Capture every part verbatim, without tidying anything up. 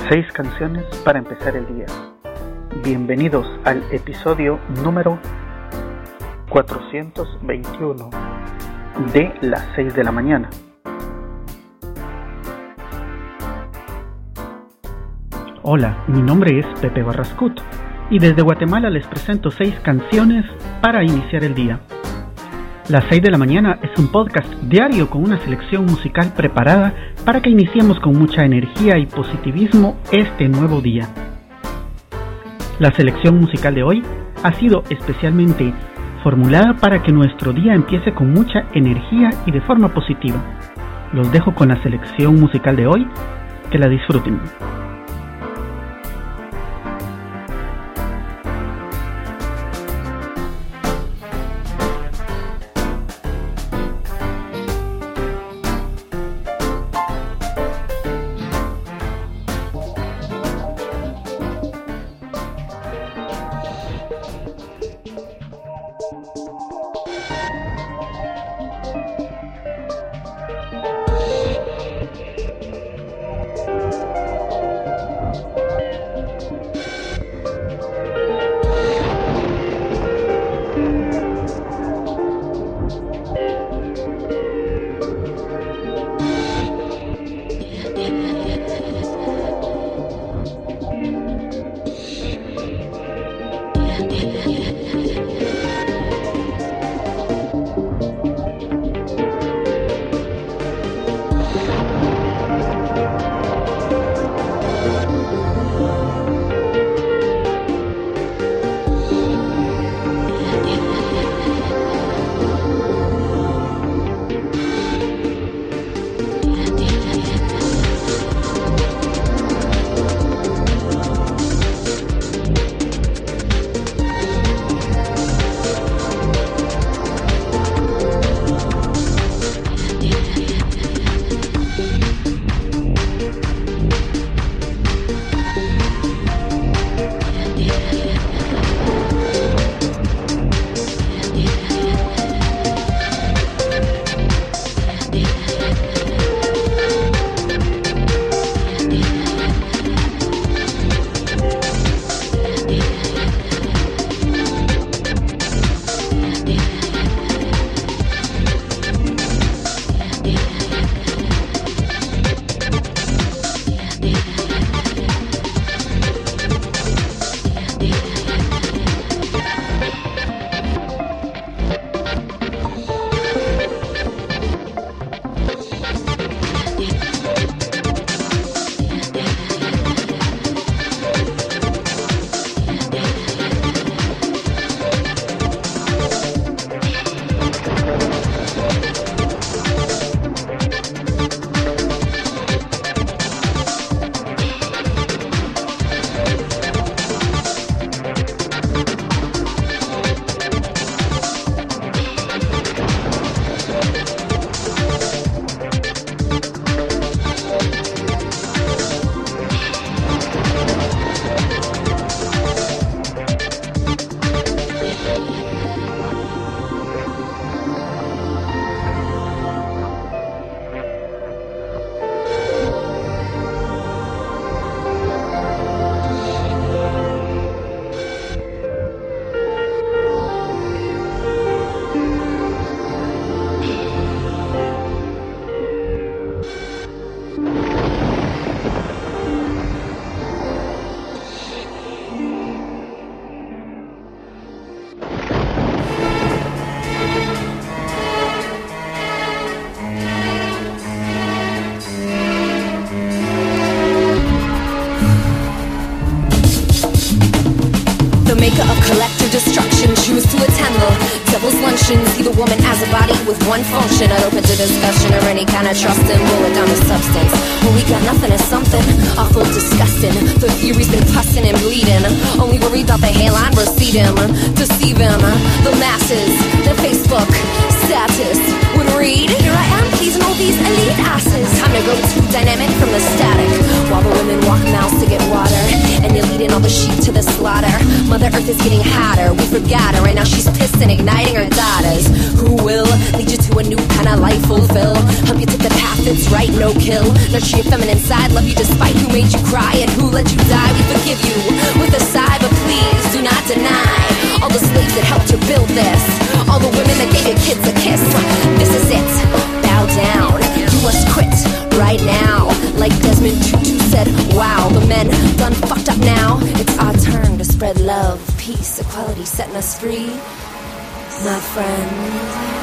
Seis canciones para empezar el día. Bienvenidos al episodio número cuatrocientos veintiuno de las seis de la mañana. Hola, mi nombre es Pepe Barrascut y desde Guatemala les presento seis canciones para iniciar el día. Las seis de la mañana es un podcast diario con una selección musical preparada para que iniciemos con mucha energía y positivismo este nuevo día. La selección musical de hoy ha sido especialmente formulada para que nuestro día empiece con mucha energía y de forma positiva. Los dejo con la selección musical de hoy, que la disfruten. See the woman as a body with one function, not open to discussion or any kind of trust in bullet down to substance. When we got nothing is something awful, disgusting. The theory's been pussing and bleeding, only worried about the hairline receding. Deceive him, the masses, their Facebook status would breed. Here I am, pleasing all these elite asses. Time to go to dynamic from the static, while the women walk mouths to get water, and you're leading all the sheep to the slaughter. Mother Earth is getting hotter, we forgot her, and now she's pissed and igniting her daughters. Who will lead you to a new kind of life fulfill? Help you take the path that's right, no kill. Nurture your feminine side, love you despite who made you cry and who let you die. We forgive you with a sigh, but please do not deny all the slaves that helped you build this, all the women that gave your kids a kiss. This is it, bow down, you must quit right now. Like Desmond Tutu said, wow, the men done fucked up now. It's our turn to spread love, peace, equality, setting us free, my friend.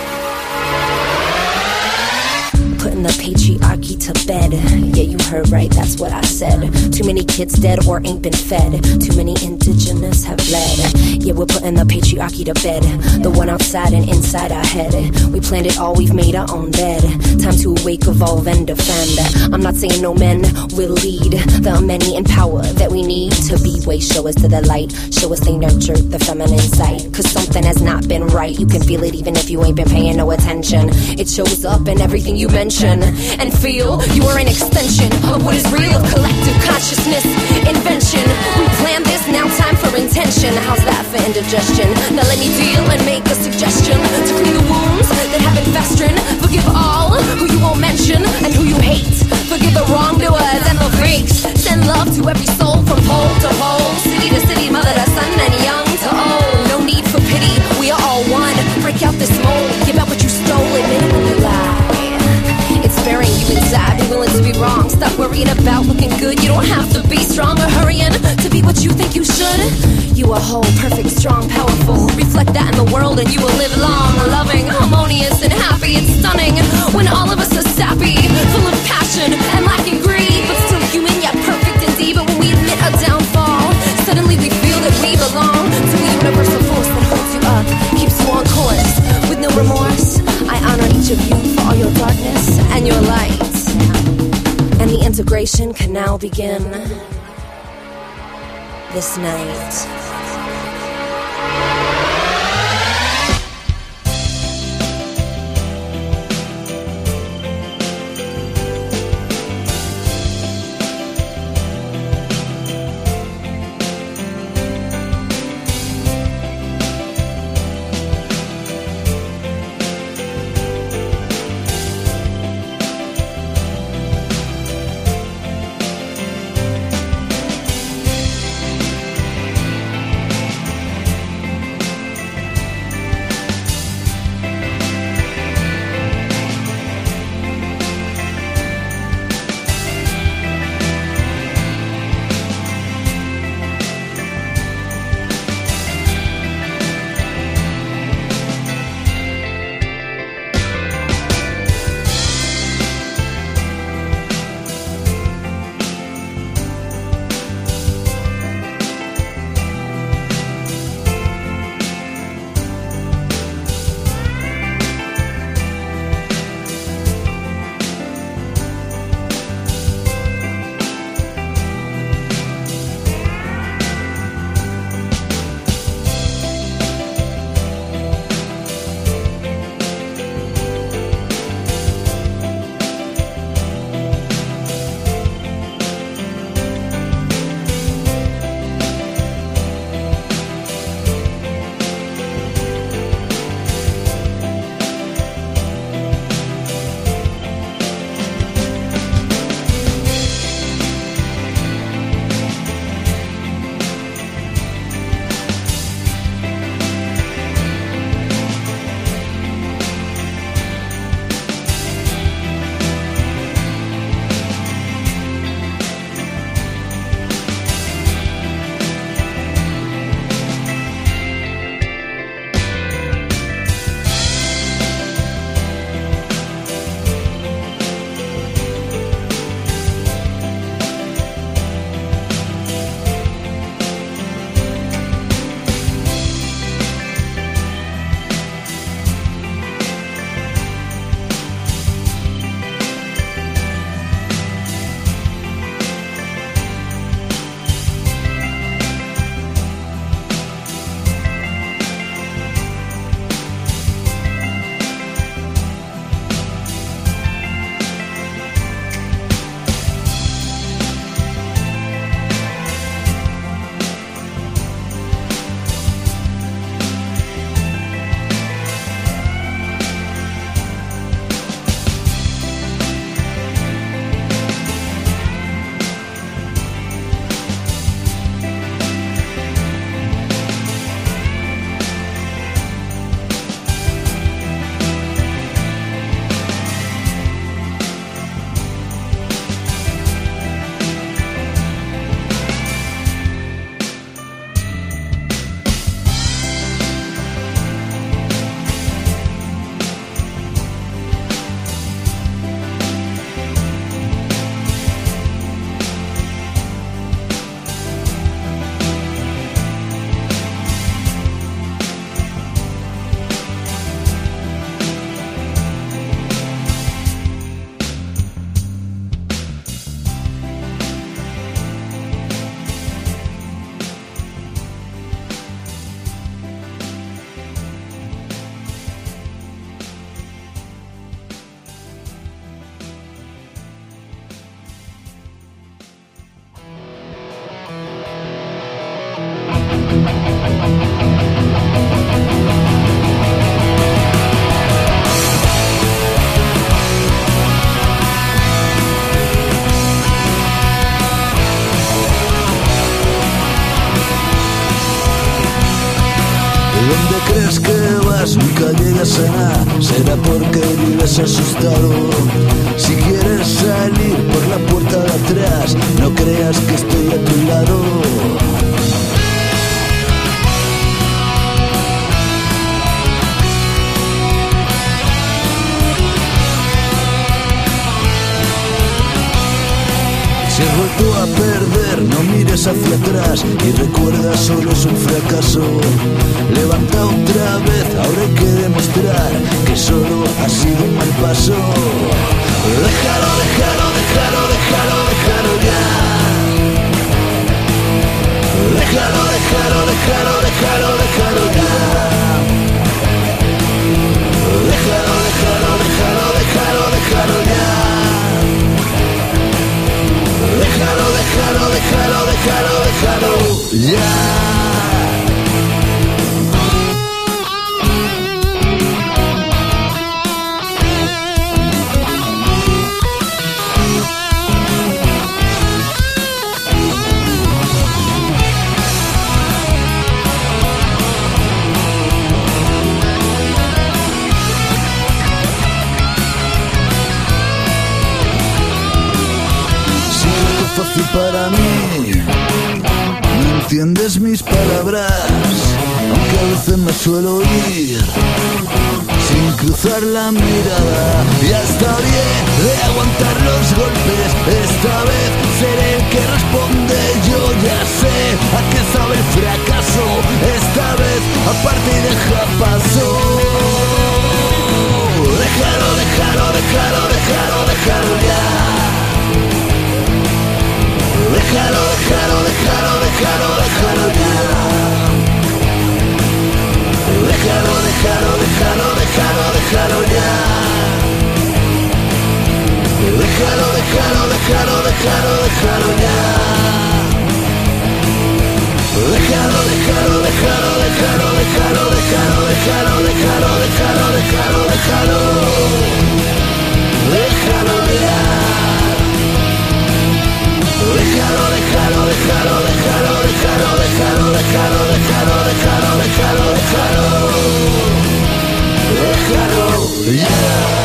Putting the patriarchy to bed. Yeah, you heard right, that's what I said. Too many kids dead or ain't been fed. Too many indigenous have bled. Yeah, we're putting the patriarchy to bed. The one outside and inside our head. We planned it all, we've made our own bed. Time to awake, evolve, and defend. I'm not saying no men will lead the many in power that we need to be. Way, show us to the light. Show us they nurtured the feminine side. Cause something has not been right. You can feel it even if you ain't been paying no attention. It shows up in everything you mention. And feel you are an extension of what is real, of collective consciousness, invention. We planned this, now time for intention. How's that for indigestion? Now let me deal and make a suggestion to clean the wounds that have been festering. Forgive all who you won't mention and who you hate. Forgive the wrongdoers and the freaks. Send love to every soul from pole to pole, city to city, mother to son, and young to old. No need for pity, we are all one. Break out this mold, give out what you stole, admit it when you lie. It's burying you inside, be willing to be wrong. Stop worrying about looking good, you don't have to be strong or hurrying to be what you think you should. You are whole, perfect, strong, powerful. Reflect that in the world and you will live long, loving, harmonious, and happy. It's stunning when all of us are sappy, full of passion and lacking greed, but still human yet perfect indeed. But when we admit a downfall, suddenly we feel that we belong to a universal force that holds you up, keeps you on course with no remorse. I honor each of you for all your darkness and your light, and the integration can now begin this night. Donde crees que vas nunca llegas a nada, será porque vives asustado. Si quieres salir por la puerta de atrás, no creas que estoy a tu lado. Si has vuelto a perder, no mires hacia atrás y recuerda, solo es un fracaso. Levanta otra vez, ahora hay que demostrar que solo ha sido un mal paso. Déjalo, déjalo, déjalo, déjalo, déjalo ya. Déjalo, déjalo, déjalo, déjalo, déjalo ya. Déjalo, déjalo, déjalo, déjalo, déjalo ya. Déjalo, déjalo, déjalo, déjalo, déjalo ya. Fácil para mí, no entiendes mis palabras, aunque a veces me suelo ir sin cruzar la mirada. Ya está bien de aguantar los golpes, esta vez seré el que responde. Yo ya sé a qué sabe el fracaso, esta vez aparte y deja paso. Déjalo, déjalo, déjalo, déjalo, déjalo ya. Déjalo, déjalo, déjalo, déjalo, déjalo ya. Déjalo, déjalo, déjalo, déjalo, déjalo ya. Déjalo, déjalo, déjalo, déjalo, déjalo ya. Déjalo, déjalo, déjalo, déjalo, déjalo, déjalo, déjalo, déjalo, déjalo, déjalo, déjalo. Déjalo ya. Déjalo, déjalo, déjalo, déjalo, déjalo, déjalo, déjalo, déjalo, déjalo, déjalo, déjalo, déjalo, ya.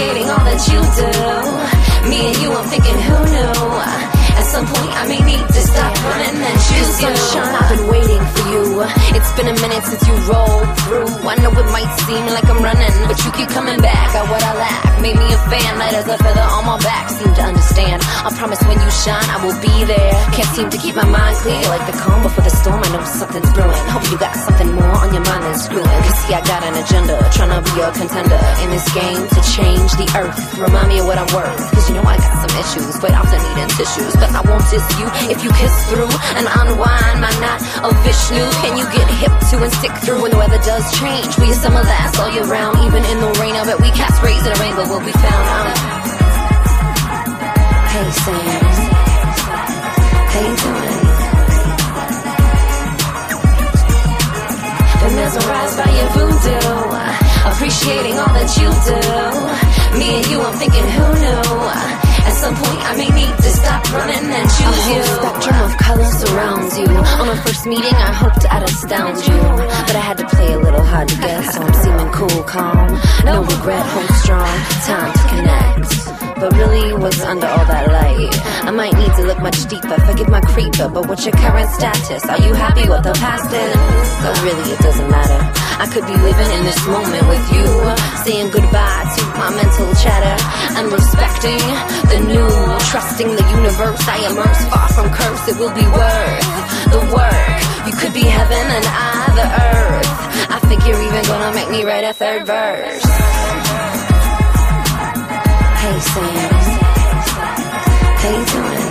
appreciating all that you do. Me and you, I'm thinking, who knew? At some point I may need to stop running and choose you. Sunshine, I've been waiting for you. It's been a minute since you rolled through. I know it might seem like I'm running, but you keep coming back. Got what I lack, made me a fan. Light as a feather on my back, seem to understand. I promise when you shine, I will be there. Can't seem to keep my mind clear, like the calm before the storm. I know something's brewing. Hope you got something more on your mind than screwing. Cause see, I got an agenda, trying to be a contender in this game to change the earth. Remind me of what I'm worth, cause you know I got some issues, but often needing tissues. But I won't diss you if you kiss through and unwind my knot of Vishnu. Can you get hip to and stick through when the weather does change? We summer last all year round, even in the rain. I bet we cast rays in a rainbow will be found. Um, hey Sam, how you doing? Been mesmerized by your voodoo, appreciating all that you do. Me and you, I'm thinking, who knew? At some point I may need to stop running and choose you. A whole spectrum of color surrounds you. On our first meeting I hoped I'd astound you, but I had to play a little hard to guess. So I'm seeming cool, calm, no regret, hold strong. Time to connect. But really, what's under all that light? I might need to look much deeper, forgive my creeper. But what's your current status? Are you happy with the past is? So really it doesn't matter. I could be living in this moment with you, saying goodbye to my mental chatter and respecting the new, trusting the universe I immerse. Far from curse, it will be worth the work. You could be heaven and I the earth. I think you're even gonna make me write a third verse. Hey Sam, how you doing?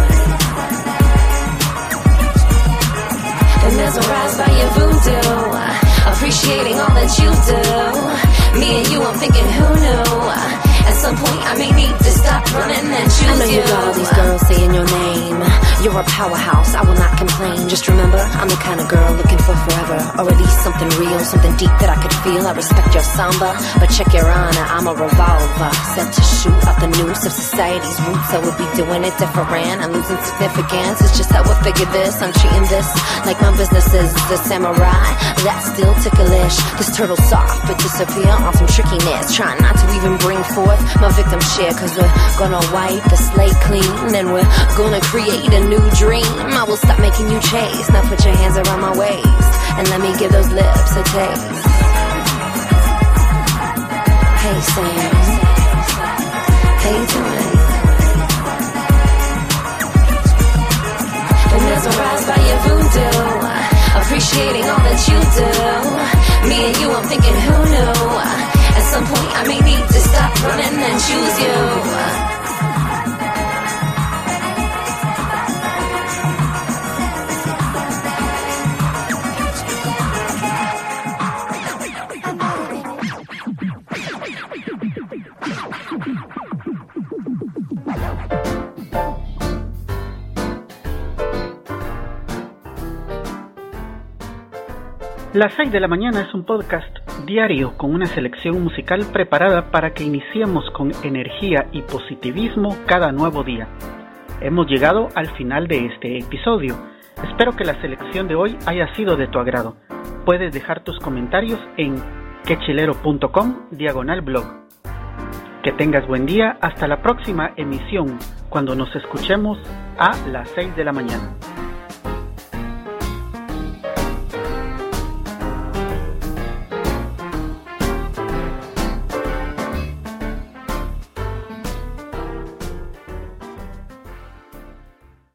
Been mesmerized by your voodoo, appreciating all that you do. Me and you, I'm thinking, who knew? At some point I may need to stop running and choose you. I know you got all these girls saying your name. You're a powerhouse, I will not complain. Just remember, I'm the kind of girl looking for forever, or at least something real, something deep that I could feel. I respect your samba, but check your honor, I'm a revolver, set to shoot out the noose of society's roots. I would be doing it different, I'm losing significance. It's just how I figured this, I'm treating this like my business is the samurai. That's still ticklish, this turtle soft but disappear on some trickiness. Trying not to even bring forth my victim share, cause we're gonna wipe the slate clean and we're gonna create a new dream. I will stop making you chase. Now put your hands around my waist and let me give those lips a taste. Hey Sam, how you doing? Been mesmerized by your voodoo, appreciating all that you do. Me and you, I'm thinking, who knew? At some point I may need to stop running and choose you. Las seis de la mañana es un podcast diario con una selección musical preparada para que iniciemos con energía y positivismo cada nuevo día. Hemos llegado al final de este episodio. Espero que la selección de hoy haya sido de tu agrado. Puedes dejar tus comentarios en quechilero.com diagonal blog. Que tengas buen día, hasta la próxima emisión, cuando nos escuchemos a las seis de la mañana.